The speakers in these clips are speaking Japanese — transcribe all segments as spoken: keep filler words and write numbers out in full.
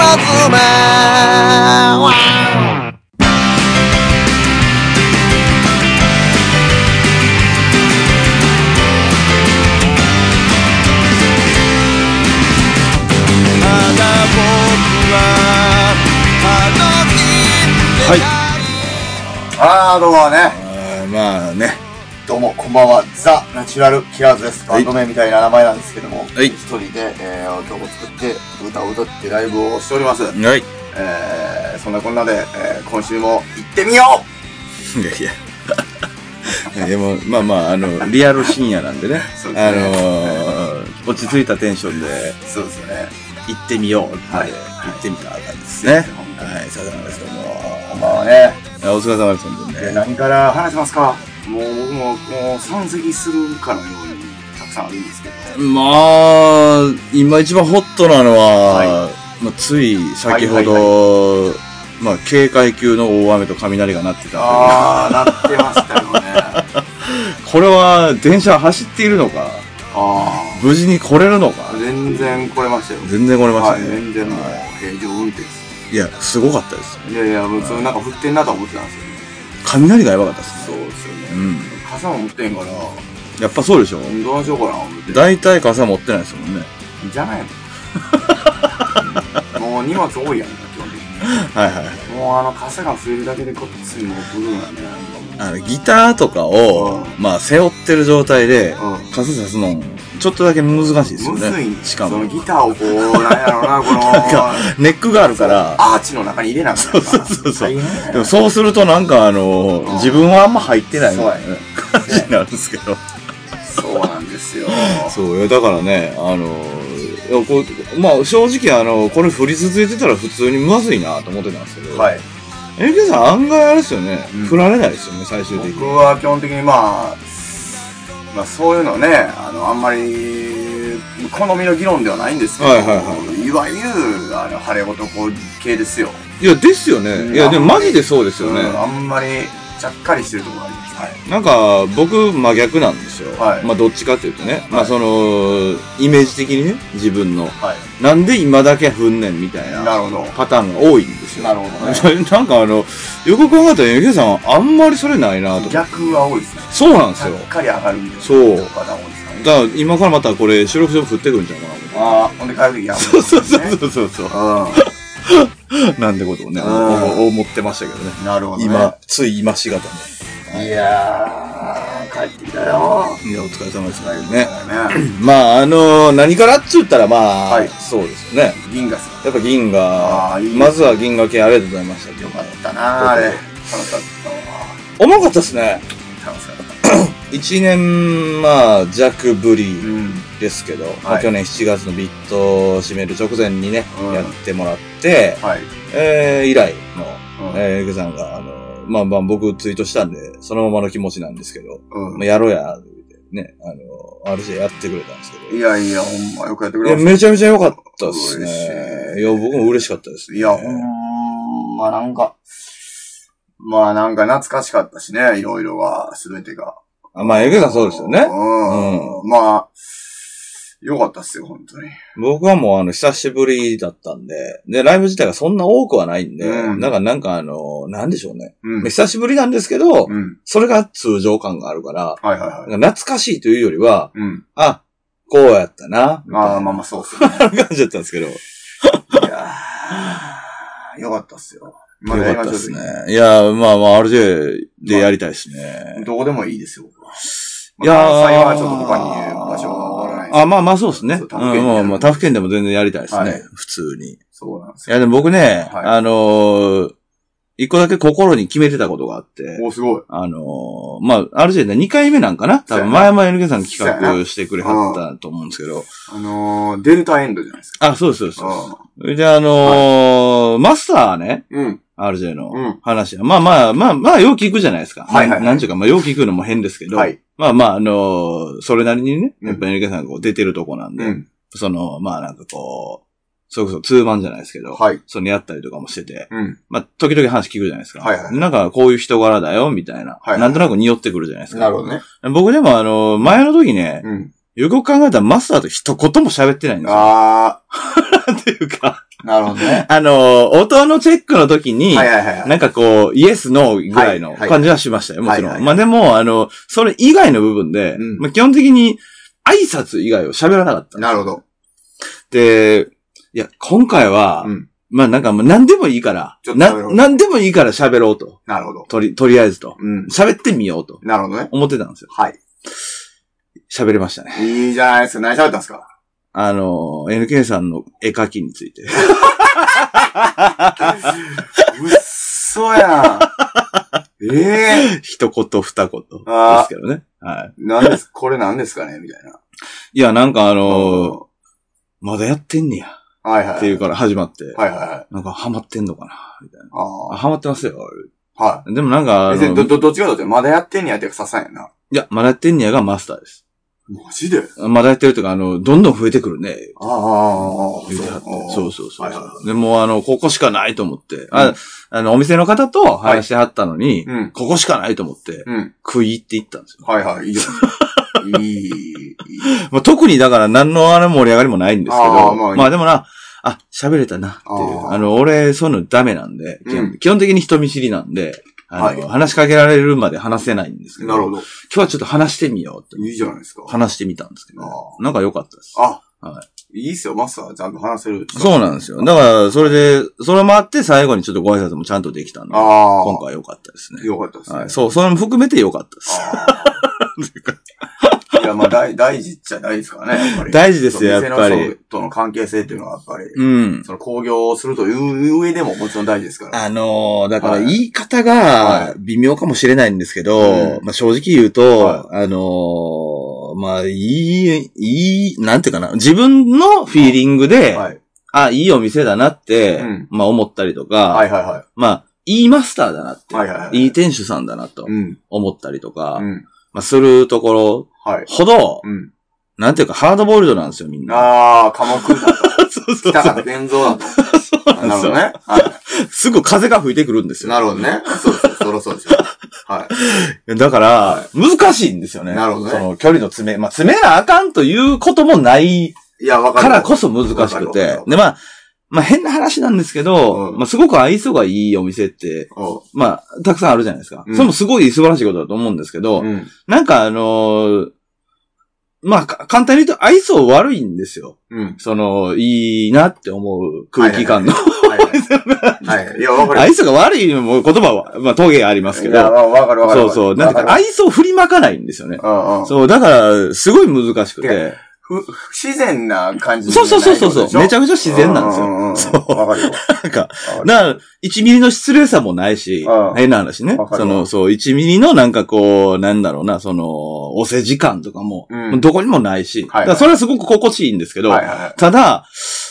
妻はい。 あーどうもね。 あまあね。 どうもこんばんは。ザ・ナチュラルキラーズです。バンド名みたいな名前なんですけども、 はい。 一人で、えー、曲を作って歌を歌ってライブをしております。はい。えー、そんなこんなで、えー、今週も行ってみよう。いやいや。でもまあまああのリアル深夜なんでね。 そうですね。 あのー、落ち着いたテンションで。 そうですね。 行ってみようって、はい、行ってみた感じですね。はい。さよならですけども。 こんばんはね。 お疲れ様です本当にね。 何から話しますか。もう僕ももう山積するかのようにたくさんあるんですけど。 まあ今一番ホットなのは、はい、まあ、つい先ほど、はいはいはい、まあ警戒級の大雨と雷が鳴ってた。 ああ、鳴ってましたよね。 これは電車走っているのか。あ無事に来れるのか。 全然来れましたよ。 全然来れましたね。 はい、全然もう平常運転です。 いやすごかったです。 いやいやもうそれなんか降ってんなと思ってたんですよね。 雷がやばかったですね。 そうですよね。 うん。 傘も持ってんから。 やっぱそうでしょ。 どうしようかな思って。 大体傘持ってないですもんね。 じゃないの。もう荷物多いやんか基本的に。はいはい。もうあの傘が増えるだけでこっちもブルーなんでなんかもう。 あのギターとかを、うん、まあ背負ってる状態で、うん、傘さすのちょっとだけ難しいですよね。 むずい。 しかもそのギターをこうなんやろうなこのなんかネックがあるからアーチの中に入れなくて。 そうそうそうそう。でもそうするとなんかあの、うん、自分はあんま入ってないみたいな感じになるんですけど。 そうなんですよ。 そうだからねあのこうまあ正直あのこれ降り続いてたら普通にまずいなと思ってたんですけど。はい。エンケさん案外あれですよね、うん、振られないですよね最終的に。 僕は基本的にまあまあそういうのねあのあんまり好みの議論ではないんですけど、はいはいはい、いわゆるあの晴れ男系ですよ。 いやですよね、うん、いやでもマジでそうですよね、 うん、あんまりちゃっかりしてるところあります。はい、 なんか僕真逆なんですよ、はい、まあどっちかっていうとね、はい、まあそのイメージ的にね自分の、はい、なんで今だけ踏んねんみたいなパターンが多いんですよ。 なるほどね。 なんかあのよく考えたらエンケさんあんまりそれないなと。 逆は多いですね。 そうなんですよ。 しっかり上がるみたいなそうパターン多いですかね。 だから今からまたこれ収録しても降ってくるんちゃうかな。 ああほんで帰る時やる、ね、 そうそうそうそうそう、うん、なんてことをね思ってましたけどね。 なるほどね。 今つい今しがたね。 いやー、帰ってきたよ。 いや、お疲れ様ですね。まあ、あのー、何からっつったら、まあ、はい、そうですよね。 銀河さん。 やっぱ銀河、まずは銀河系ありがとうございました。 よかったなー、あれ。楽しかったわ。 重かったっすね。 楽しかった。 一年、まあ、弱ぶりですけど、うんまあ、去年しちがつのビットを締める直前にね、うん、やってもらって、はい、えー、以来の、うん、えー、エグさんが、あの、まあまあ僕ツイートしたんで、そのままの気持ちなんですけど、うん、まあやろうや、ね、あの、アールジェー やってくれたんですけど。 いやいや、ほんまよくやってくれました。 いや、めちゃめちゃ良かったですね。いや、僕も嬉しかったですね。 いや、ほんまなんか、まあなんか懐かしかったしね、いろいろは、すべてが。 あまあ、エグさんそうですよね。 うん。うん、まあ、よかったっすよ、本当に。 僕はもうあの、久しぶりだったんで、で、ライブ自体がそんな多くはないんで、うん、だからなんかあの、なんでしょうね。うん、久しぶりなんですけど、うん、それが通常感があるから、はいはいはい、懐かしいというよりは、うん、あ、こうやったな。 まあまあまあそうっすね。 感じだったんですけど。いやー、よかったっすよ。 まあ、よかったっすね。いや、まあまあ アールジェー でやりたいですね。 まあ、どこでもいいですよ、僕は。 いやー、 関西はちょっと他に場所がわからないです。 あ、まあまあそうですね。うん、まあまあ、他府県でも全然やりたいですね。はい、普通に。 そうなんですよ。 いや、でも僕ね、はい、あのー、一個だけ心に決めてたことがあって。 お、すごい。 あのー、まあ、アールジェー でにかいめなんかな多分、前々 エヌケー さん企画してくれはったと思うんですけど。 あのー、デルタエンドじゃないですか。 あ、そうです、そうです。で、あのーはい、マスターね。うん。アールジェー の話は、うん、まあまあ、まあまあ、よく聞くじゃないですか。はいはい、はい。なんちゅうか、まあ、よく聞くのも変ですけど。はい。まあまあ、あのー、それなりにね、やっぱ エヌケー さんがこう出てるとこなんで、うん、その、まあなんかこう、それこそツーマンじゃないですけど、はい。そのやったりとかもしてて、うん。まあ、時々話聞くじゃないですか。はいはい。なんかこういう人柄だよ、みたいな。はい。なんとなく匂ってくるじゃないですか。 なるほどね。 僕でもあの、前の時ね、うん。よく考えたらマスターと一言も喋ってないんですよ。 あー。っていうか、 なるほどね。 あの、音のチェックの時に、はいはいはい、なんかこう、イエス、ノーぐらいの感じはしましたよ、もちろん。はいはいはい、まあでも、あの、それ以外の部分で、うん、まあ基本的に挨拶以外を喋らなかったんです。 なるほど。 で、いや、今回は、うん、まあなんかもう何でもいいから、な、何でもいいから喋ろうと。 なるほど。 とり、とりあえずと。喋、うん、ってみようと。 なるほどね。 思ってたんですよ。 はい。 喋れましたね。 いいじゃないですか。何喋ったんですか？ あの、エヌケー さんの絵描きについて。うっそやん。ええー。 一言二言ですけどね。はい。 何です、これ何ですかねみたいな。 いや、なんかあのー、まだやってんねや。 はいはい。 っていうから始まって。 はいはいはい。 なんかハマってんのかなみたいな。 ああ。 ハマってますよ。 はい。 でもなんか、 ど、ど、どっちかだってまだやってんねやって刺さんやな。 いや、まだやってんねやがマスターです。 マジで？ まだやってるというか、あの、どんどん増えてくるね。 ああ、 そうそうそう。はいはい、でも、あの、ここしかないと思って、うん、ああの、お店の方と話してはったのに、はいうん、ここしかないと思って、うん、食い入っていったんですよ。 はいはい、いいじゃん。いい、いい。 まあ、特にだから何のあの盛り上がりもないんですけど、あまあ、まあでもな、あ、喋れたなっていう。あ, あの、俺、そういうのダメなんで、うん、基本的に人見知りなんで、あの、はい、話しかけられるまで話せないんですけど。 なるほど。 今日はちょっと話してみようって。 いいじゃないですか。 話してみたんですけど。なんか良かったです。 あ、はい。いいっすよ、マスター。ちゃんと話せる。 そうなんですよ。だから、それで、それもあって最後にちょっとご挨拶もちゃんとできたんで。あ今回良かったですね。 良かったですね。 はい。そう、それも含めて良かったです。 いや、まあ、大、大事っちゃ大事ですからね、やっぱり。 大事ですよ、やっぱり。店のとの関係性っていうのはやっぱり。 うん。 その興行をするという上でももちろん大事ですから。 あのー、だから言い方が微妙かもしれないんですけど、はい、まあ正直言うと、はい、あのー、まあいい、いい、なんていうかな、自分のフィーリングで、はい、あ、いいお店だなって、うん、まあ思ったりとか、 はいはいはい、 まあ、いいマスターだなって、 はいはいはい、 いい店主さんだなと思ったりとか、 うんまあ、するところほど、はいうん、なんていうかハードボイルドなんですよ、みんな。 ああ、科目だと。そうそうそう。北方弁蔵だと。そうなんですよ。なるほどね。はい。 すぐ風が吹いてくるんですよ。 なるほどね。そうそう、そろそうですよ。はい。 だから、はい、難しいんですよね。 なるほどね。 その距離の詰め、まあ、詰めなあかんということもない。いや、わかる。 からこそ難しくて。で、まあ、まあ変な話なんですけど、うん、まあすごく愛想がいいお店って、うん、まあたくさんあるじゃないですか、うん。それもすごい素晴らしいことだと思うんですけど、うん、なんかあのー、まあ簡単に言うと愛想悪いんですよ。うん、その、いいなって思う空気感の。愛想が悪いのも言葉は、まあ峠ありますけど。いや、 わかるわかる。 そうそう。なんか愛想を振りまかないんですよね。うんうん、そう、だからすごい難しくて。 不自然な感じ。 そうそうそうそうそう。めちゃくちゃ自然なんですよ。うんうん、そう。 わかるよ。 なんか、な、いちミリの失礼さもないし、変な話ね。その、そう、いちミリのなんかこう、なんだろうな、その、お世時間とかも、うん、どこにもないし、はいはい、だからそれはすごく心地いいんですけど、はいはいはい、ただ、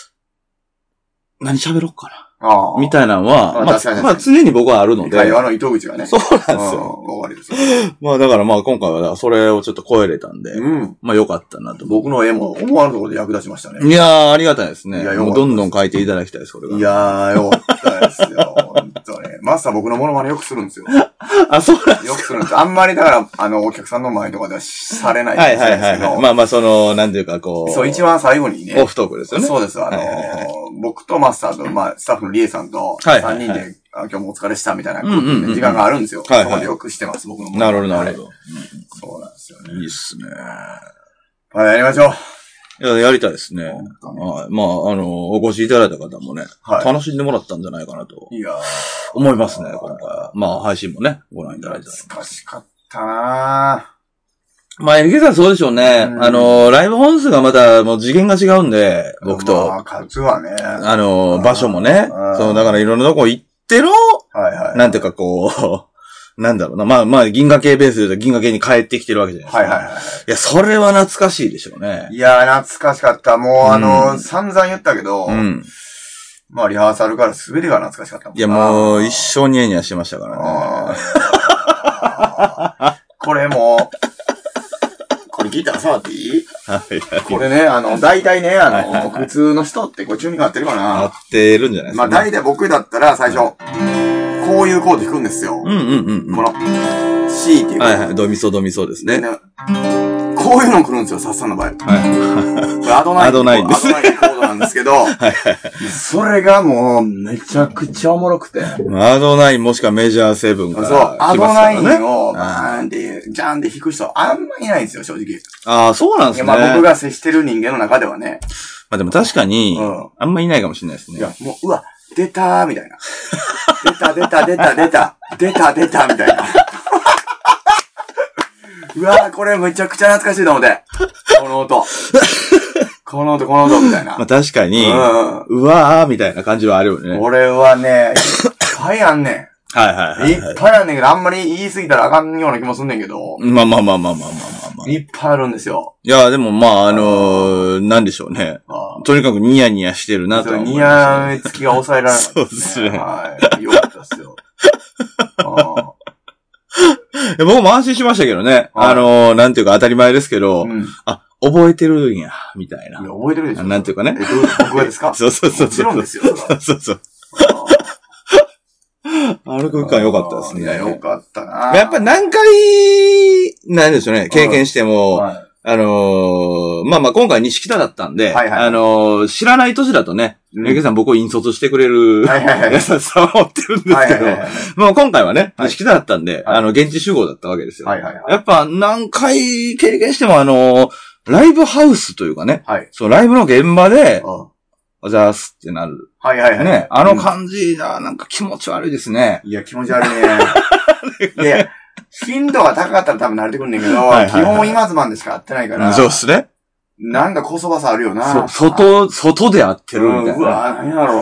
何喋ろうかな。あみたいなのは、まあ、まあ常に僕はあるので。 会話の糸口がね。 そうなんですよ。 わかります。 まあだからまあ今回はそれをちょっと超えれたんで、うん、まあ良かったなと。 僕の絵も思わぬところで役立ちましたね。 いやー、ありがたいですね。いや、もうどんどん描いていただきたいです、これが。 いやー、よかったですよ。本当ね。マスター僕のモノマネよくするんですよ。 あ、そうなんですか。 よくするんです。あんまりだから、あの、お客さんの前とかではされないんですけど。はいはいはい、はい。 まあまあ、その、なんていうかこう。 そう、一番最後にね。 オフトークですよね。 そうです。あのーはいはいはい、僕とマスターと、まあ、スタッフのリエさんと、さんにんで、はいはいはい、今日もお疲れしたみたいな、時間があるんですよ。はいはい、そこでよくしてます、僕の。 なるほど、なるほど、はい。 そうなんですよね。 いいっすね。 はい、やりましょう。 いや、やりたいですね。はい。まあ、あの、お越しいただいた方もね、はい、楽しんでもらったんじゃないかなと。 いや思いますね、今回は。まあ、配信もね、ご覧いただいた。 難しかったなぁ。 まあ、エルケーさんそうでしょうね。うん、あの、ライブ本数がまた、もう次元が違うんで、僕と。 まあ、数はね。 あの、場所もね。そう、だからいろんなとこ行っての、はいはい、なんていうかこう、なんだろうな。まあまあ、銀河系ベースで言うと銀河系に帰ってきてるわけじゃないですか。はいはいはい。いや、それは懐かしいでしょうね。 いや、懐かしかった。もう、うん、あの、散々言ったけど、うん、まあ、リハーサルから全てが懐かしかったもん。 いや、もう、一生ニヤニヤしてましたからね。これも、これギター触っていい？はいはい。これね、あの、大体ね、あの、はいはいはい、普通の人ってこれチューニング合ってるかな？ 合ってるんじゃないですか、 ね。まあ、大体僕だったら最初、こういうコード弾くんですよ。 うんうんうん、うん。 この、C っていう。 はいはい。ドミソドミソですね。 ここういうの来るんですよ、サッサンの場合。はい。これアドナイン。アドナインです。アドナインコードなんですけど、はいはい。それがもう、めちゃくちゃおもろくて。 アドナインもしくはメジャーセブンから、ね。そう、 アドナインを、バーンって、ジャンって弾く人あんまいないんですよ、正直。 ああ、そうなんですね。 まあ僕が接してる人間の中ではね。 まあでも確かに、うん、あんまいないかもしれないですね。 いや、もう、うわ、出たーみたいな。出た、出た、出た、出た、出た、出た、みたいな。うわー、これめちゃくちゃ懐かしいと思って。この音。この音、この音、みたいな。 まあ確かに、うん、うわー、みたいな感じはあるよね。 俺はね、いっぱいあんねん。 はいはいはい、 はい。いっぱいあんねんけど、あんまり言い過ぎたらあかんような気もすんねんけど。 まあまあまあまあまあまあまあ、まあ。 いっぱいあるんですよ。 いや、でもまあ、あのー、なんでしょうね。とにかくニヤニヤしてるなと思います、ね。 ニヤつきが抑えられない、ね。 そうですね。 はい。よかったですよ。あ僕も安心しましたけどね。あのー、なんていうか当たり前ですけど、うん、あ、覚えてるんや、みたいな。 いや、覚えてるでしょ。 なんていうかね。 え、僕がですかそうそうそう。 もちろんですよ。 そうそうそう。あの空間良かったですね。 いや、良かったな。 やっぱ何回、なんでしょうね、経験しても、はい、あのー、まあまあ今回西北だったんで、はいはい、あのー、知らない年だとね、ゆき、うん、さん僕を引率してくれる、はいはいはい、優しさを持ってるんですけど、はいはいはいはい、まあ今回はね、西北だったんで、はい、あの、現地集合だったわけですよ。はいはいはい、やっぱ何回経験してもあのー、ライブハウスというかね、はい、そう、ライブの現場で、うんおざーすってなる。 はいはいはい。 ね。あの感じが、なんか気持ち悪いですね。 いや、気持ち悪いね。いや、頻度が高かったら多分慣れてくるんだけど、はいはいはい、基本今ズマンでしか会ってないから。 そうっすね。 なんかこそばさあるよな。 そう、外、外で会ってるみたいな。 うわ、何やろう。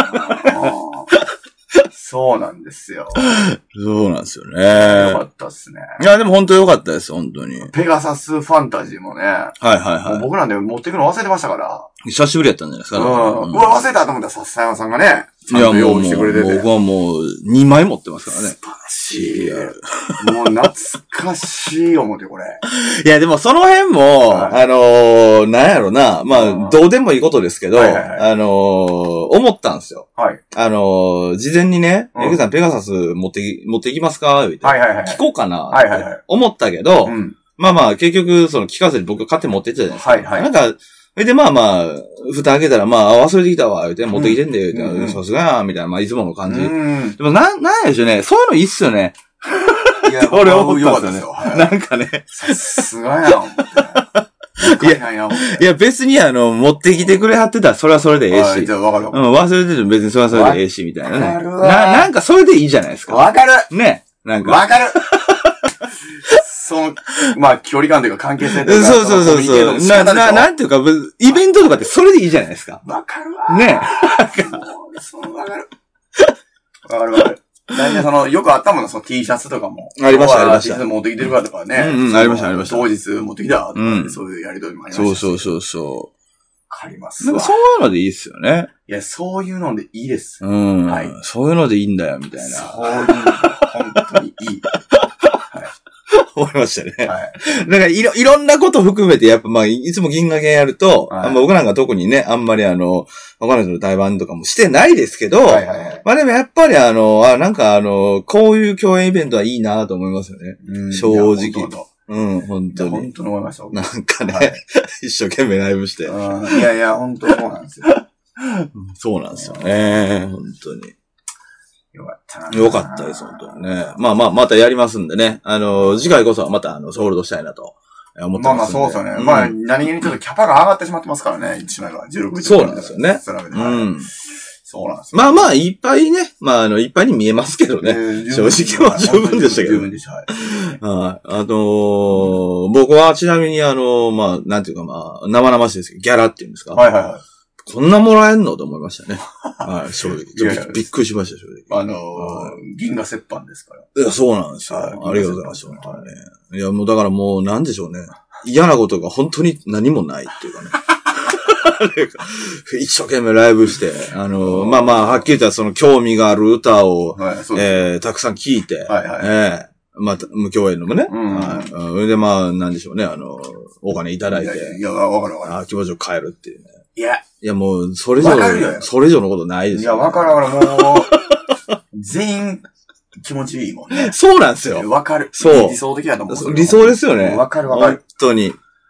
そうなんですよ。 そうなんですよね。 よかったっすね。 いや、でも本当よかったです、本当に。 ペガサスファンタジーもね。 はいはいはい。 もう僕なんで持ってくの忘れてましたから。 久しぶりやったんじゃないですか。 うん。うん、うわ、忘れたと思ったら、笹山さんがね。 いや、もう、僕はもう、にまい持ってますからね。 素晴らしい。もう、懐かしい思って、これ。 いや、でもその辺も、はい、あのー、なんやろな、まあ、どうでもいいことですけど、はいはいはい、あのー、思ったんですよ。はい。あのー、事前にね、エグ、うん、さんペガサス持ってき、持っていきますかみたいな。はいはいはい。聞こうかなって思ったけど、はいはいはい、まあまあ、結局、その聞かずに僕買って持ってってたじゃないですか。はいはい。なんか、それでまあまあ、蓋開けたら、まあ、忘れてきたわ、言うて、持ってきてんで、言うて、さすがや、みたいな、まあ、いつもの感じ。でも、な、なんやでしょうね。そういうのいいっすよね。 いや、俺思ったんですよ。 なんかね。 さすがやん、思って。いや、 いや、別にあの、持ってきてくれはってたら、それはそれでええし。 じゃあ、わかる。 うん、忘れてても別にそれはそれでええし、みたいなね。なるな、なんかそれでいいじゃないですか。 わかる。 ね。なんか。 わかる。その、まあ、距離感というか関係性というか。 そうそうそうそう。な、な、なんていうか、イベントとかってそれでいいじゃないですか。 わかるわ。 ね。 そう、わかる。わかるわかる。大体その、よくあったもの、その T シャツとかも。 ありました、ありました。 T シャツ持ってきてるかとかね。 うん、うん、ありました、ありました。 当日持ってきたとか、ね、そういうやりとりもありました。 そうそうそうそう。わかりますわ。 なんかそういうのでいいっすよね。 いや、そういうのでいいです。 うん。はい。そういうのでいいんだよ、みたいな。 そういうので本当にいい。 思いましたね。はい。だからいろ、いろんなこと含めて、やっぱまあ、いつも銀河系やると、はい、まあ僕なんか特にね、あんまりあの、他の人の対バンとかもしてないですけど、はいはいはい、まあでもやっぱりあの、あ、なんかあの、こういう共演イベントはいいなと思いますよね。うん、正直。うん、本当に。 本当に思いました。 なんかね、はい、一生懸命ライブして。 いやいや、本当そうなんですよ。 そうなんですよね、本当に。 よかったな。 よかったです、本当にね。まあまあ、またやりますんでね。あの、次回こそはまた、あの、ソールドしたいなと思ってます。まあまあ、 そうですよね。うん、まあ、何気にちょっとキャパが上がってしまってますからね、一枚が。じゅうろくじそうなんですよね。 うん。そうなんですよ。まあまあ、いっぱいね。まあ、あの、いっぱいに見えますけどね。えー、正直は十分でしたけど。十分でした。はい。はい。あのー、僕はちなみに、あのー、まあ、なんていうかまあ、生々しいですけど、ギャラっていうんですか。 はいはいはい。 こんなもらえんのと思いましたね。はい、正直。びっくりしました、正直。 あのー、銀河折半ですから。 いや、そうなんですよ。ありがとうございます、本当にね。いや、もうだからもう、なんでしょうね。嫌なことが本当に何もないっていうかね。一生懸命ライブして、あのー、まあまあ、はっきり言ったらその興味がある歌を、はい、えー、たくさん聴いて、はいはい、えー、また、無共演のもね。うん、はい。それでまあ、なんでしょうね、あの、お金いただいて。いや、いやわかるわかる。 あ気持ちを変えるっていうね。 いや。 いやもう、それ以上、それ以上のことないですよ。いや、わかるわかる。もう、全員気持ちいいもんね。 そうなんですよ。 わかる。 そう。 理想的だと思う。 理想ですよね。 わかるわかる。 本当に。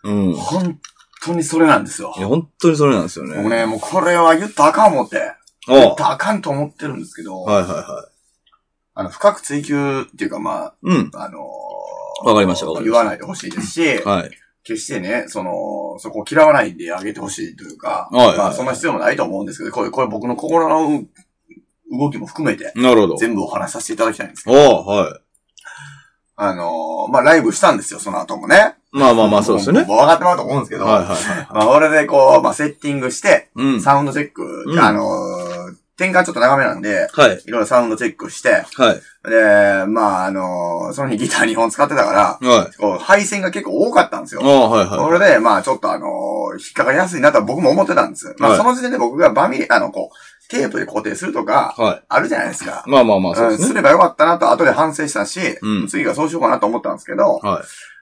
うん。本当にそれなんですよ。 いや、本当にそれなんですよね。 もうね、もうこれは言ったらあかん思って。言ったらあかんと思ってるんですけど。 はいはいはい。 あの、深く追求っていうかまあ、 うん。 あのー、わかりましたわかりました。 言わないでほしいですし、はい。決してね、その、そこを嫌わないであげてほしいというか、はいはいはい、まあ、そんな必要もないと思うんですけど、これ、これ僕の心の動きも含めて、なるほど。全部お話しさせていただきたいんですけど。 おはい。 あのー、まあ、ライブしたんですよ、その後もね。 まあまあまあ、そうですね。 もう分かってもらうと思うんですけど、はいはいはい、まあ、俺でこう、まあ、セッティングして、うん、サウンドチェック、うん、あのー、転換ちょっと長めなんで、はい。いろいろサウンドチェックして、はい。で、まあ、あのー、その日ギターにほん使ってたから、はい。こう、配線が結構多かったんですよ。ああ、はいはい。それで、まあ、ちょっとあのー、引っかかりやすいなとは僕も思ってたんです。まあ、はい、その時点で僕がバミリ、あの、こう、テープで固定するとか、はい。あるじゃないですか。 まあまあまあ、そうですね。 すればよかったなと後で反省したし、うん。次がそうしようかなと思ったんですけど、はい。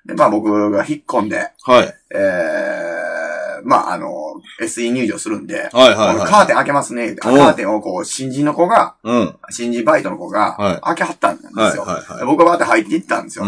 で、まあ僕が引っ込んで、はい。えー、まああの、エスイー 入場するんで、はいはい、はい。カーテン開けますね。カーテンをこう、新人の子が、うん。新人バイトの子が、はい。開けはったんですよ。はいはいはい。僕がバーって入っていったんですよ。うん。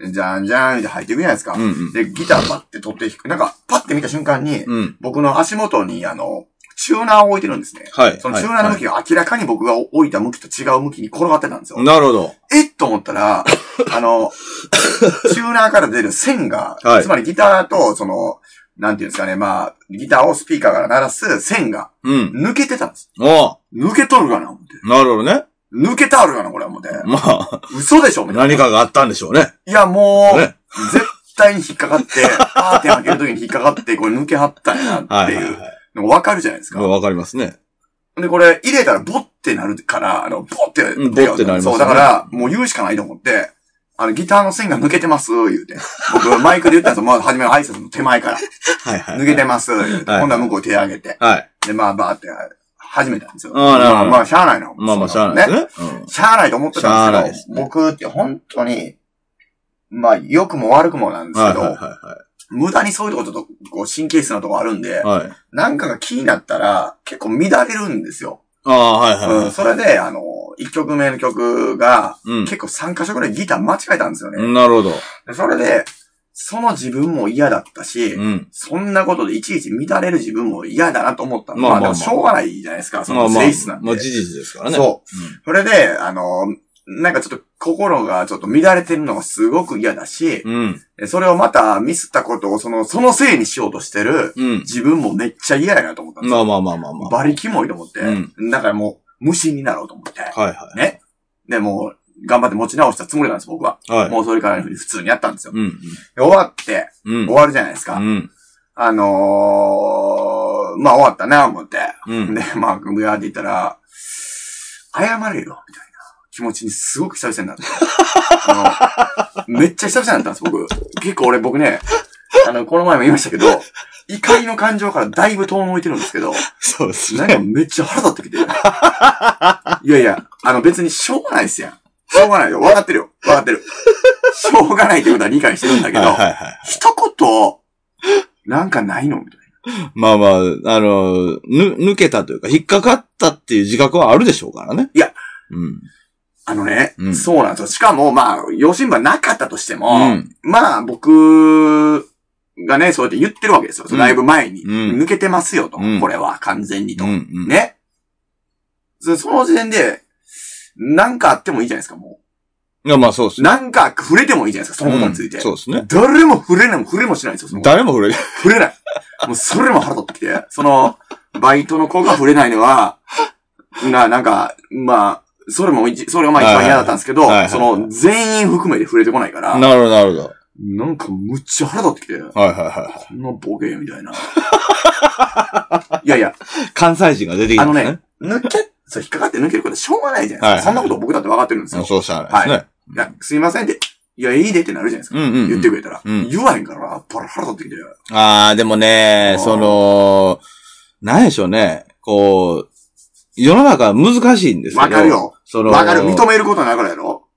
じゃんじゃんって入っていくじゃないですか。うん、うん。で、ギターパッて取って弾く。なんか、パッて見た瞬間に、うん。僕の足元にあの、チューナーを置いてるんですね。はい。そのチューナーの向きが明らかに僕が置いた向きと違う向きに転がってたんですよ。 なるほど。 えっと思ったら、あの、チューナーから出る線が、はい、つまりギターと、その、なんていうんですかね、まあ、ギターをスピーカーから鳴らす線が、うん。抜けてたんです。お抜けとるかな思って。 なるほどね。 抜けたるかなこれ思って。 まあ。 嘘でしょみたいな。 何かがあったんでしょうね。 いや、もう、ね、絶対に引っかかって、パーテン開けるときに引っかかって、これ抜けはったんやなっていう。はいはいはい、わかるじゃないですか。 わかりますね。 で、これ、入れたらボッてなるから、あの、ボッて、 うん、ボッてなりますね。 そう、だから、もう言うしかないと思って、あの、ギターの線が抜けてます、言うて。僕、マイクで言ったんですよ。まあ、初めの挨拶の手前から。はいはい。抜けてます、言うて。はいはい、今度は向こう手上げて。はい。で、まあ、バーって始めたんですよ。ああ、なるほど。まあ、しゃあないの。 まあまあ、しゃあないね。 うん。しゃあないと思ってたんですけど、ね、僕って本当に、まあ、良くも悪くもなんですけど、はいはいはいはい、無駄にそういうとこちょっと、こう、神経質なとこあるんで、はい、なんかが気になったら、結構乱れるんですよ。 ああ、はいはい、はい、 うん。それで、あの、一曲目の曲が、うん、結構三箇所ぐらいギター間違えたんですよね。 なるほど。 でそれで、その自分も嫌だったし、うん、そんなことでいちいち乱れる自分も嫌だなと思ったの。まあ、まあ、まあ、でもしょうがないじゃないですか。その性質なんで。 まあ、まあ、まあ、事実ですからね。 そう。うん、それで、あの、なんかちょっと心がちょっと乱れてるのがすごく嫌だし、うん、それをまたミスったことをその、そのせいにしようとしてる、うん、自分もめっちゃ嫌やなと思ったんですよ。 まあまあまあまあまあ。 馬力もいいと思って、うん、だからもう無心になろうと思って。はいはい。ね。で、もう頑張って持ち直したつもりなんです、僕は。はい。もうそれから普通にやったんですよ。うんうん、終わって、うん、終わるじゃないですか。うん、あのー、まあ終わったな、思って。うん、で、まあ、ぐやーって言ったら、謝れよ、みたいな。気持ちにすごく久々になって。あの、めっちゃ久々になったんです、僕。結構俺、僕ね、あの、この前も言いましたけど、怒りの感情からだいぶ遠のいてるんですけど、 そうですね。 なんかめっちゃ腹立ってきて。いやいや、あの別にしょうがないですやん。しょうがないよ。わかってるよ。わかってる。しょうがないってことは理解してるんだけど、はいはいはい、一言、なんかないのみたいな。 まあまあ、あの、ぬ、抜けたというか、引っかかったっていう自覚はあるでしょうからね。 いや、うん。あのね、うん、そうなんですよ。しかも、まあ、用心棒なかったとしても、うん、まあ、僕がね、そうやって言ってるわけですよ。うん、ライブ前に、うん。抜けてますよと、うん。これは完全にと。うんうん、ね。その時点で、なんかあってもいいじゃないですか、もう。いや、まあそうですね。なんか触れてもいいじゃないですか、そのことについて。 うん、そうですね。 誰も触れないも触れもしないんですよ、その誰も触れない。 触れない。もうそれも腹立ってきて、その、バイトの子が触れないのは、な、なんか、まあ、それも、それがまあ一番嫌だったんですけど、はいはいはい、その、全員含めて触れてこないから。 なるほど、なるほど。 なんか、むっちゃ腹立ってきて。はいはいはい。こんなボケみたいな。いやいや。 関西人が出てきたんですね。 あのね、抜け、そう、引っかかって抜けることはしょうがないじゃないですか。はいはい、そんなこと僕だって分かってるんですよ。 そうしゃあないですね。はい。 いや、すいませんって。いや、いいでってなるじゃないですか。うんうんうん、言ってくれたら。うん、言わへんから、パラ腹立ってきて。 あー、でもね、その、なんでしょうね。こう、世の中難しいんですよ。 わかるよ。その、わかる。認めることながらやろ。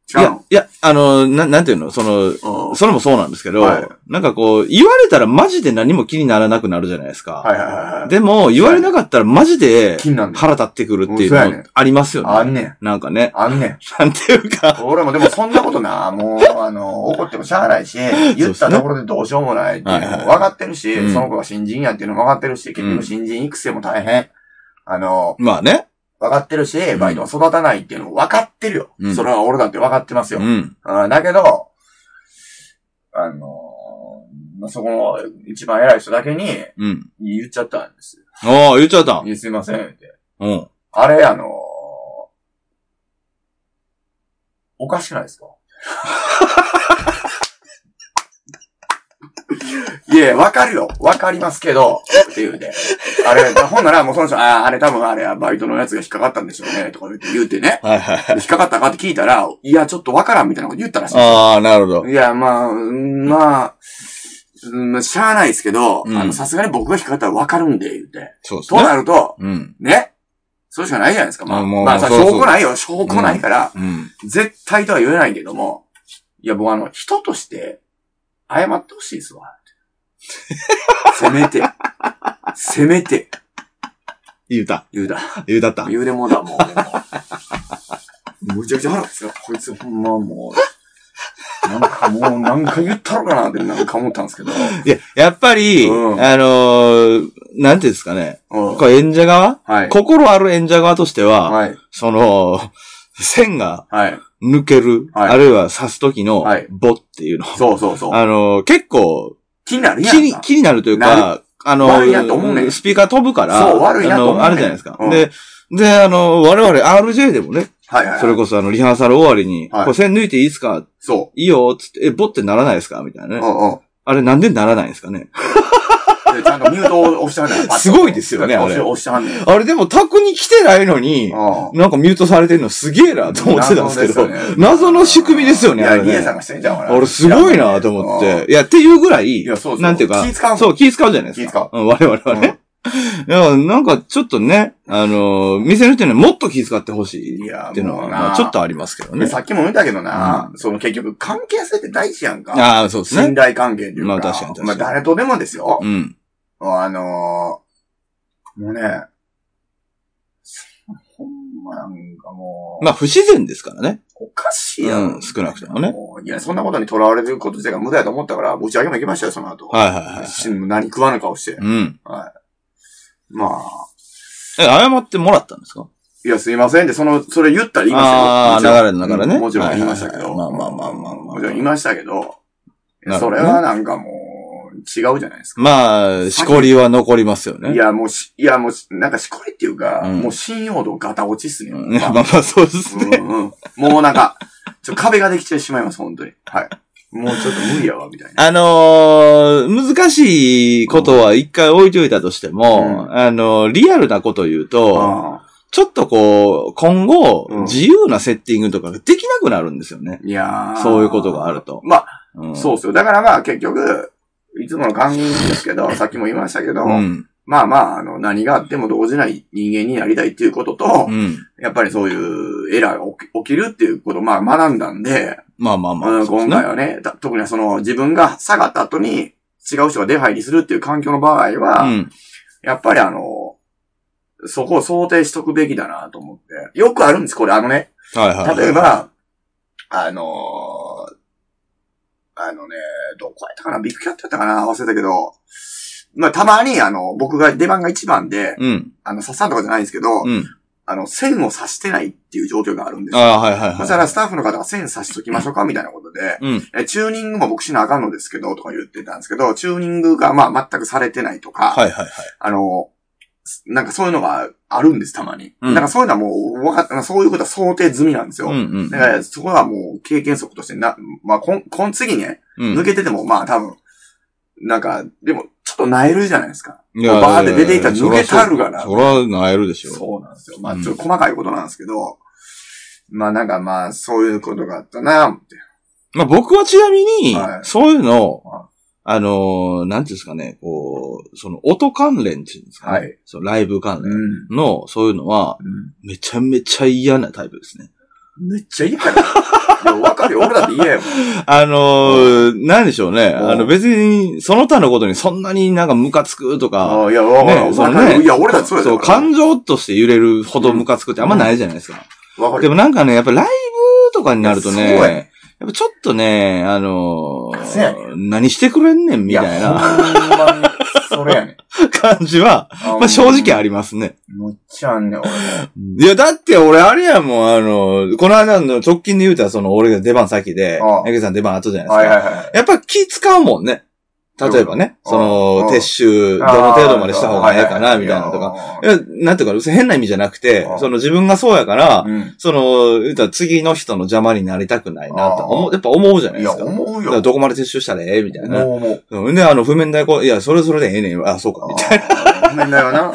いや、いや、あの、な、なんていうのその、それもそうなんですけど、はい、なんかこう、言われたらマジで何も気にならなくなるじゃないですか。はいはいはい。でも、言われなかったらマジで腹立ってくるっていうのありますよね。 あんねん。 なんかね。 あんねん。 なんていうか。 俺もでもそんなことな、もう、あの、怒ってもしゃあないし、言ったところでどうしようもないっていうのも分かってるし、そ, ね、その子が新人やっていうのも分かってるし、結局新人育成も大変。あの、 まあね。 分かってるし、バイトは育たないっていうのも分かってるよ。うん、それは俺だって分かってますよ。うん、だけど、あのー、まあ、そこの一番偉い人だけに、言っちゃったんですよ。 うん、ああ、言っちゃったん。 すいません、って。 うん。 あれ、あのー、おかしくないですかいや、わかるよ。わかりますけど、って言うて。あれ、ほんならもうその人、ああ、あれ多分あれはバイトのやつが引っかかったんでしょうね、とか言って言うてね。はいはいはい。引っかかったかって聞いたら、いや、ちょっとわからんみたいなこと言ったらしい。 ああ、なるほど。 いや、まあ、まあ、まあ、しゃあないですけど、うん、あの、さすがに僕が引っかかったらわかるんで、言うて。 そうですね。 となると、 うん、 ね。それしかないじゃないですか。まあ、まあ、まあ、証拠ないよ。証拠ないから、うんうん、絶対とは言えないけども、いや、僕あの、人として、謝ってほしいですわ。せめて。せめて。 言うた。 言うた。 言うたった。 言うでもだ、もう。むちゃくちゃ腹立つよ。こいつほんまもう。なんかもう、なんか言ったのかなってなんか思ったんですけど。 いや、やっぱり、うん、あのー、なんていうんですかね。うん、これ演者側、はい、心ある演者側としては、はい、その、線が、抜ける、はい、あるいは刺す時の、ボっていうの。 そうそうそう。 あのー、結構、 気になるやん気に、気になるというか、あの、 悪いなと思うねん。 スピーカー飛ぶから、 そう、悪いなと思うねん。 あの、あるじゃないですか。うん、で、で、あの、我々 アールジェー でもね、はいはいはい、それこそあの、リハーサル終わりに、はい、これ線抜いていいですかそう。いいよ、つって、え、ボってならないですかみたいなね。うんうん。あれなんでならないんですかねちゃんとミュートを押してはんねん。 すごいですよね、あれ。 押してはんねん。 あれでも卓に来てないのに、なんかミュートされてるのすげえなと思ってたんですけど、謎の仕組みですよね、あれね。 いや、リエさんがしてんじゃん、 俺すごいなと思って。いや、っていうぐらい、なんていうか、 気使うそう、気使うじゃないですか。うん、我々はね。いや、なんかちょっとね、あの、店の人にはもっと気遣ってほしいっていうのは、まあちょっとありますけどね。 さっきも言ったけどな、その結局関係性って大事やんか。 ああ、そうですね。 信頼関係っていうか。 まあ確かに確かに。 まあ誰とでもですよ。 うん。 あのー、もうね、ほんまなんかもう。 まあ不自然ですからね。 おかしいやん。 うん、少なくともね。 もいや、そんなことに囚われてること自体が無駄やと思ったから、打ち上げも行きましたよ、その後。 はいはいはい、はい。 何食わぬ顔して。 うん。 はい。まあ。 え、謝ってもらったんですか？ いや、すいませんって、その、それ言ったら言いましたよ。 ああ、流れの中でね、 うん。もちろん言いましたけど。 はいはいはい、まあまあまあまあ、まあ。 もちろん言いましたけど、それはなんかもう、違うじゃないですか。 まあ、しこりは残りますよね。 いや、もうし、いや、もう、なんかしこりっていうか、うん、もう信用度ガタ落ちっすね。 うん、まあまあ、そうですね。 うんうん、もうなんか、ちょ壁ができてしまいます、本当に。はい。もうちょっと無理やわ、みたいな。 あのー、難しいことは一回置いといたとしても、うん、あのー、リアルなこと言うと、ちょっとこう、今後、自由なセッティングとかができなくなるんですよね。 いやー。 そういうことがあると。 まあ、うん、そうっすよ。だからまあ結局、いつもの感じですけど、さっきも言いましたけど、うん、まあまあ、あの、何があっても動じない人間になりたいっていうことと、うん、やっぱりそういうエラーが起き、起きるっていうことをまあ学んだんで、 まあまあまあ、 うん、今回はね、特にその自分が下がった後に違う人が出入りするっていう環境の場合は、うん、やっぱりあの、そこを想定しとくべきだなと思って。よくあるんです、これあのね。はいはいはい、例えば、あのー、あのね、どこやったかなビッグキャットやったかな忘れたけど、まあ、たまに、あの、僕が出番が一番で、うん、あの、刺さんとかじゃないんですけど、うん、あの、線を刺してないっていう状況があるんですよ。 ああ、はいはいはい。 そしたらスタッフの方が線刺しときましょうかみたいなことで、うん、え、チューニングも僕しなあかんのですけど、とか言ってたんですけど、チューニングがまあ全くされてないとか、 はいはいはい。 あの、なんかそういうのがあるんです、たまに。うん、なんかそういうのはもう、わかった、そういうことは想定済みなんですよ。うんうん、だからそこはもう経験則としてな、まあ、こん、こん次ね、うん、抜けててもまあ多分、なんか、でも、ちょっと萎えるじゃないですか。いやバーって出ていったら抜けたるがな。 そら萎えるでしょ。 そうなんですよ。まあ、ちょっと細かいことなんですけど、うん、まあなんかまあ、そういうことがあったな、って。 まあ僕はちなみに、はい、そういうのを、はい、あのー、なんていうんですかね、こう、その音関連っていうんですかね。はい。そのライブ関連の、そういうのは、めちゃめちゃ嫌なタイプですね。 めっちゃ嫌やな。いや、わかるよ。俺だって嫌やもん。 あのー、なんでしょうね。あの、別に、その他のことにそんなになんかムカつくとか。 あいや、わかる、ね、そのね。いや、俺だってそうやそう、感情として揺れるほどムカつくってあんまないじゃないですか。わ、うん、かる。でもなんかね、やっぱライブとかになるとね、や, やっぱちょっとね、あのー、何してくれんねんみたいな。いや、ほんまに、それやねん。感じは、まあ正直ありますね。 むっちゃあんねん、俺。 いや、だって俺あれやもん、あの、この間の直近で言うたらその俺が出番先で、エゲさん出番後じゃないですか。はいはいはい。やっぱ気使うもんね。例えばね、その、撤収、どの程度までした方がいいかな、みたいなとか。いや、なんていうか、変な意味じゃなくて、その自分がそうやから、その、言うたら次の人の邪魔になりたくないなと思う、やっぱ思うじゃないですか。いや、思うよ。どこまで撤収したらええみたいな。思う。で、あの、譜面代こう、いや、それそれでええねん。あ、そうか、みたいな。譜面代はな。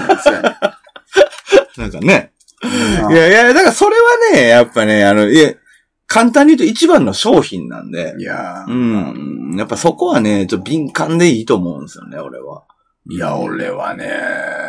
なんかね。いやいや、だからそれはね、やっぱね、あの、いや、簡単に言うと一番の商品なんで。いやー。うん。やっぱそこはね、ちょっと敏感でいいと思うんですよね、俺は。 いや、俺はね、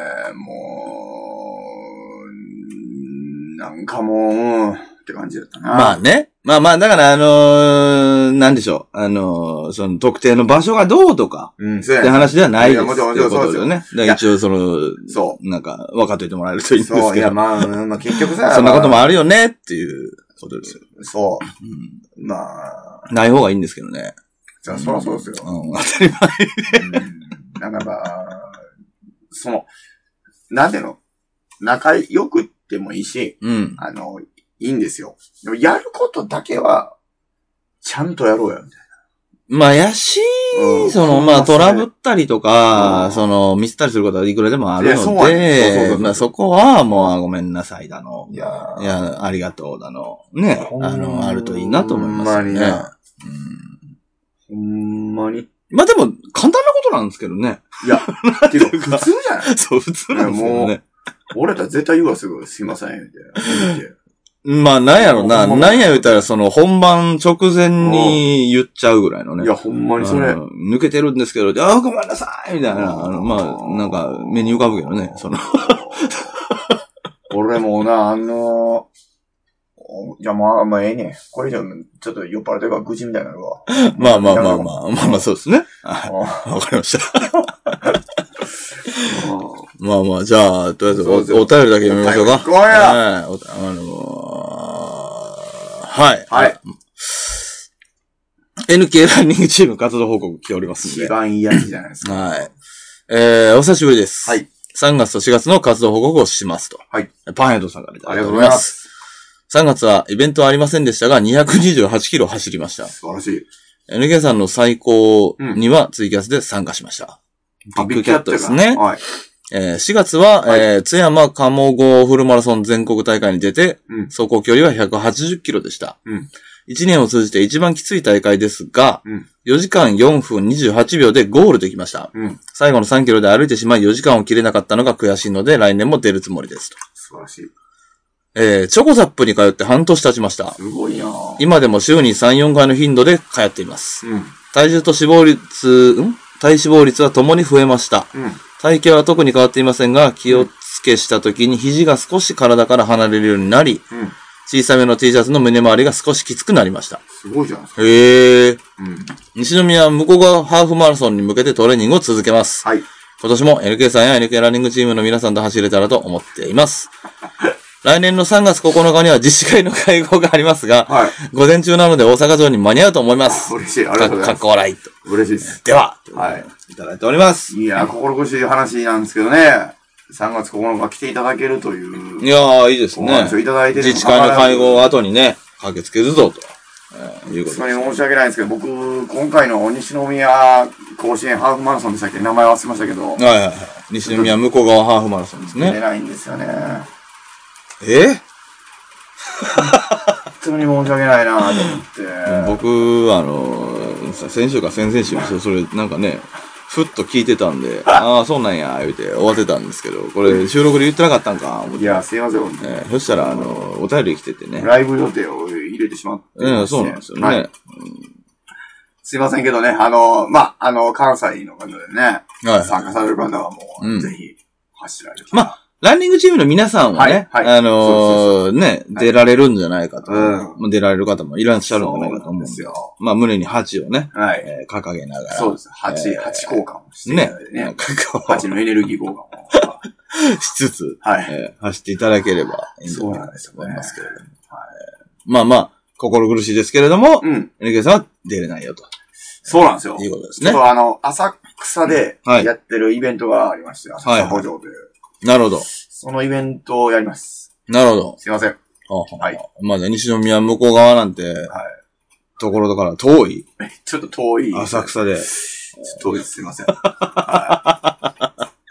もう、なんかもう、うんって感じだったな。 まあね。まあまあ、だからあのー、なんでしょう。あのー、その特定の場所がどうとか、うん、って話ではないです。いや、もちろん、もちろんそうですよね。だから一応その、そう。なんか、分かっといてもらえるといいんですけど。そう、いや、 まあ、まあ結局さ、 そんなこともあるよねっていうことですよ。 そう。うん、まあ。 ない方がいいんですけどね。 じゃあ、そらそうですよ。 うん、当たり前で。うん。なんかまあ、その、なんていうの仲良くってもいいし、うん。あの、いいんですよ。でも、やることだけは、ちゃんとやろうよ、みたいな。まあ、やし、うん、その、まあ、トラブったりとか、うん、その、ミスったりすることはいくらでもあるので、まあ、そこは、もう、ごめんなさいだの。いや、いや、ありがとうだの。ね。あの、あるといいなと思いますよね。ほんまにね。 うん、ほんまに。 まあ、でも、簡単なことなんですけどね。 いや、てか、普通じゃないそう、普通なんですよね。 俺ら絶対言うわ、すぐ、すいません、みたいな。 まあ、なんやろな。なんや言ったら、その、本番直前に言っちゃうぐらいのね。 いや、ほんまにそれ。 抜けてるんですけど、ああ、ごめんなさいみたいな。あの、まあ、なんか、目に浮かぶけどね、その。 俺もな、あの、じゃあまあ、まあ、ええね。これ以上、ちょっと酔っ払ってるから愚痴みたいになるわ。 まあまあまあまあ、まあまあそうですね。わかりました。まあまあ、じゃあ、とりあえずお、お便りだけ読みましょうか。 こうや、はい、 あのー、はい。はい。エヌケー ランニングチーム活動報告来ておりますんで。 一番いいやつじゃないですか。 はい。えー、お久しぶりです。はい。さんがつとしがつの活動報告をしますと。はい。パンヘッドさんからいただいております。ありがとうございます。さんがつはイベントはありませんでしたが、にひゃくにじゅうはちキロ走りました。 素晴らしい。 エヌケー さんの最高にはツイキャスで参加しました。うん、ビッグキャットですね。はい。えー、しがつは、はい、えー、津山鴨郷フルマラソン全国大会に出て、うん、走行距離はひゃくはちじゅっキロでした。うん、いちねんを通じて一番きつい大会ですが、うん、よじかんよんぷんにじゅうはちびょうでゴールできました。うん、最後のさんキロで歩いてしまいよじかんを切れなかったのが悔しいので来年も出るつもりですと。 素晴らしい。 えー、チョコザップに通って半年経ちました。 すごいな。 今でも週にさん、よんかいの頻度で通っています。うん、体重と死亡率、ん体脂肪率はともに増えました。うん、体型は特に変わっていませんが、気をつけした時に肘が少し体から離れるようになり、うん、小さめの T シャツの胸周りが少しきつくなりました。 すごいじゃん。 へー。うん、西宮向川ハーフマラソンに向けてトレーニングを続けます。はい。今年も エヌケー さんや エヌケー ランニングチームの皆さんと走れたらと思っています。来年のさんがつここのかには自治会の会合がありますが、はい、午前中なので大阪城に間に合うと思います。 嬉しい。ありがとうございます。 かっこ笑いと。 嬉しいです。 では、はい。いただいております。 いや、心苦しい話なんですけどね。さんがつここのか来ていただけるという。 いやー、いいですね。 いただいて自治会の会合後にね、駆けつけるぞと。 えー、いうことです。それ申し訳ないんですけど、僕、今回の西宮甲子園ハーフマラソンでしたっけ名前忘れましたけど。はいはいはい。西宮向こう側ハーフマラソンですね。 出ないんですよね。 え普通に申し訳ないなと思って。 僕、あの、先週か先々週、それなんかね、ふっと聞いてたんで、ああ、そうなんや、言うて終わってたんですけど、これ収録で言ってなかったんか、思って。 いや、すいません、 えー、そしたら、あの、お便り来ててね。 ライブ予定を入れてしまって、ね。 うん、そうなんですよね。はいうん、 すいませんけどね、あの、まあ、あの、関西の方でね、はい、参加される方はもう、うん、ぜひ、走られて。 まあランニングチームの皆さんはね、はいはい、あのー、ね、出られるんじゃないかと。うん、出られる方もいらっしゃるんじゃないかと思うんですよ。まあ、胸に鉢をね、はいえー、掲げながら。 そうです。鉢、えー、鉢交換をしてね。ね。鉢のエネルギー交換を。 しつつ、はいえー、走っていただければいいんじゃないかと思いますけれども。ねはい、まあまあ、心苦しいですけれども、うん、エヌケー さんは出れないよと。 そうなんですよ。 いうことですね。 ちょっとあの、浅草でやってるイベントがありまして、浅草古城という。 なるほど。 そのイベントをやります。 なるほど。 すいません。 はい。まあ、西宮向こう側なんて、はい。ところだから遠い。 ちょっと遠い。 浅草で。 遠いです。すいません。はい、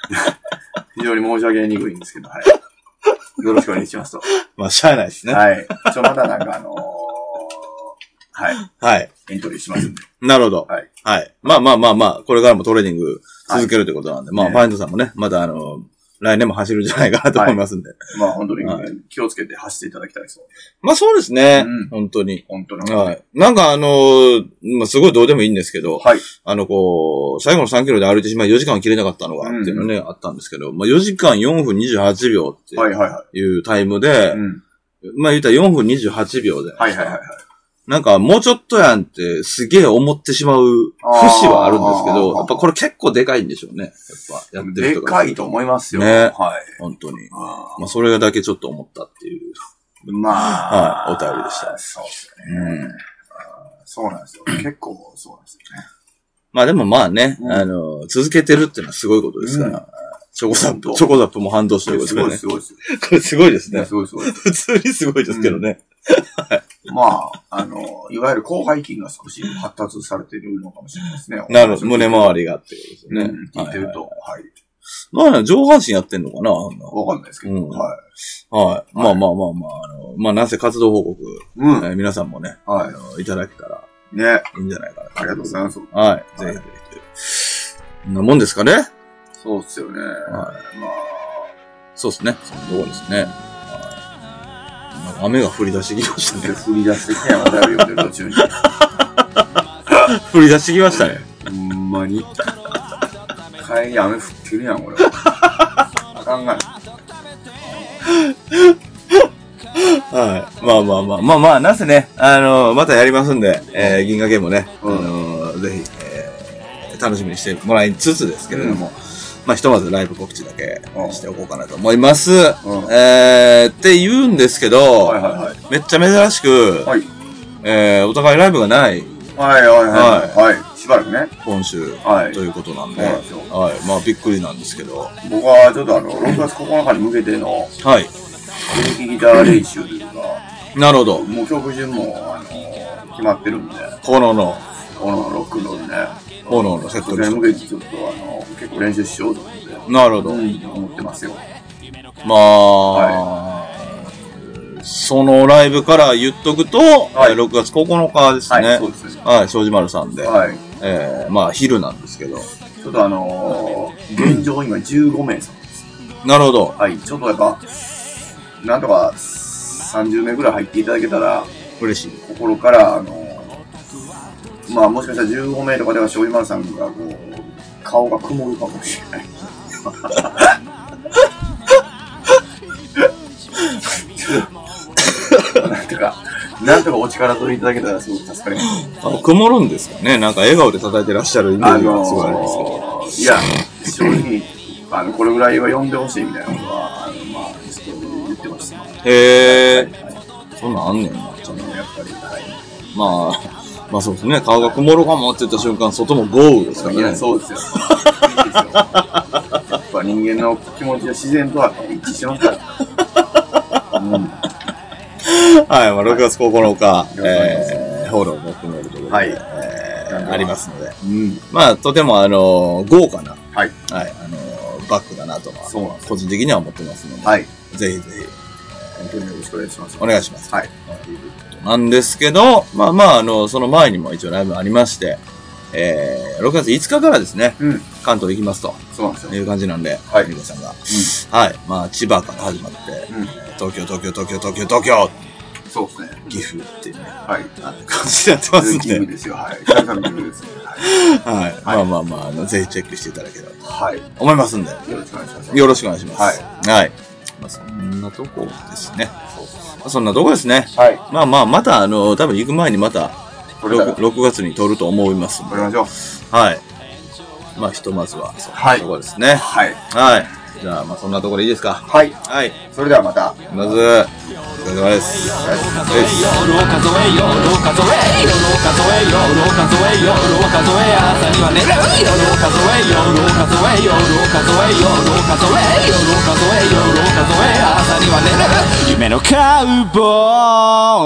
非常に申し訳にくいんですけど、はい。よろしくお願いしますと。 まあ、しゃあないですね。 はい。ちょ、まだなんかあのー、はい。 はい。 エントリーしますんで。 なるほど。はい。はい。まあまあまあまあ、これからもトレーニング続けるということなんで、はい、まあ、ファインドさんもね、またあのー、来年も走るんじゃないかなと思いますんで。はい、 まあ本当に、はい、気をつけて走っていただきたいです。 まあそうですね。うん、本当に。 本当に。 はい。なんかあのー、まあすごいどうでもいいんですけど、はい。あのこう、最後のさんキロで歩いてしまいよじかん切れなかったのが、っていうのね、うん、あったんですけど、まあよじかんよんぷんにじゅうはちびょうっていうタイムで、はいはいはい、うん、まあ言ったらよんぷんにじゅうはちびょうで。はいはいはいはい。なんか、もうちょっとやんってすげえ思ってしまう節はあるんですけど、やっぱこれ結構でかいんでしょうね。やっぱ、やってる人が。 でかいと思いますよ。 ね。はい。本当に。あまあ、それだけちょっと思ったっていう。 まあ。 はい。お便りでした。 そうですよね。うん、そうなんですよ。結構そうなんですよね。 まあでもまあね、うん、あの、続けてるっていうのはすごいことですから。うん、チョコザップ、チョコザップも半年ということですからね。すごいすごいです。これすごいですね。 すごいすごい。 普通にすごいですけどね。 うん、まあ、あの、いわゆる広背筋が少し発達されているのかもしれないですね。 なるほど。胸周りがっていうことですね。 うん、聞いてると。はい。 まあ、上半身やってんのかなわかんないですけど。うん、 はい。はい。まあまあまあまあ、あの、まあ、なんせ活動報告、うんえー、皆さんもね、はい、あのいただけたら、 ね。 いいんじゃないかな。 ありがとうございます。 はい。ぜひぜひ。こんなもんですかね。 そうっすよね。はい。まあ。 そうっすね。そのとこですね。雨が降り出してきましたね。 降り出してきたよ、お便り読んでる途中に。 降り出してきましたね。 ほんまに。帰り雨降ってるやん、俺は。あかんがな。 はい。まあまあまあ。まあまあ、なぜね、あのー、またやりますんで、えー、銀河系もね、うん、あのー、ぜひ、えー、楽しみにしてもらいつつですけれども、うんまあ、ひとまずライブ告知だけしておこうかなと思います。うん、えー、って言うんですけど、はいはいはい、めっちゃ珍しく、はい、えー、お互いライブがない。 はいはいはい。はい。はい、しばらくね。 今週、はい、ということなんで、はい、まあびっくりなんですけど。 僕はちょっとあの、ろくがつここのかに向けての、はい。電気ギター練習というか、 なるほど。 もう曲順も、あの、決まってるんで。 炎の。 炎のロックンロールね。 炎のセットリスト。 向けてちょっとあの、結構練習しようと思って。 なるほど。 うん、思ってますよ。 まあ、はい、そのライブから言っとくと、はい、ろくがつここのかですね。はい、そうですね。はい、庄司丸さんで。はい。えー、まあ、昼なんですけど。 ちょっとあのー、現状今じゅうごめいさんです。 なるほど。 はい、ちょっとやっぱ、なんとかさんじゅうめいぐらい入っていただけたら、 嬉しい。 心から、あのー、まあもしかしたらじゅうごめいとかでは庄司丸さんがこう、顔が曇るかもしれない。なんとか、なんとかお力添えいただけたらすごく助かります。 あ、曇るんですかね。なんか笑顔で叩いてらっしゃるイメージがすごいあるんですけど。 いや、正直、あの、これぐらいは呼んでほしいみたいなことは、あの、まあ、ちょっと言ってました。 へー。そんなんあんねんな。 その、やっぱり、はい。 まあ、まあそうですね。顔が曇るかもって言った瞬間、外も豪雨ですからね。 いや、そうですよ。いいですよ。やっぱ人間の気持ちは自然とは一致しますから。うん、 はい、まあ、ろくがつここのか、はい、えー、ホールを持ってみるということで、はい、えー、ありますので、うん、まあ、とても、あのー、豪華な、はい、はい、あのー、バッグだなとは、そうなんです。個人的には思ってますので、はい、ぜひぜひ、 本当によろしくお願いします。 お願いします。はい。ということなんですけど、まあまあ、あの、その前にも一応ライブありまして、えー、ろくがついつかからですね、うん、関東行きますと。そうなんですよ。いう感じなんで、はい。皆さんが、うん。はい。まあ、千葉から始まって、うん、東京、東京、東京、東京、東京。 そうですね。 岐阜っていうね。 はい。 感じでやってますんで。 岐阜ですよ。はい。大阪の岐阜ですね。 はい。はい。まあまあまあ、あの、ぜひチェックしていただければと。 はい。 思いますんで。よろしくお願いします。 よろしくお願いします。はい。はい。 なとこですね。そんなとこですね。はい。まあまあ、また、あの、多分行く前にまた、ろくがつに撮ると思いますんで。撮りましょう。はい。まあ、ひとまずは、そんなとこですね。はい。はい。じゃあ、まあ、そんなところでいいですか。はい。はい。それではまた。まず、お疲れ様です。お疲れ様です。夜を数えよ、夜を数え、夜を数え、夜を数え、夜を数え、朝には寝る。夜を数え、夜を数え、夜を数え、夜を数え、夜を数え、夜を数え、朝には寝る。夢のカウボ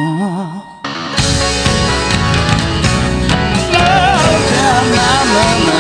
ーイ。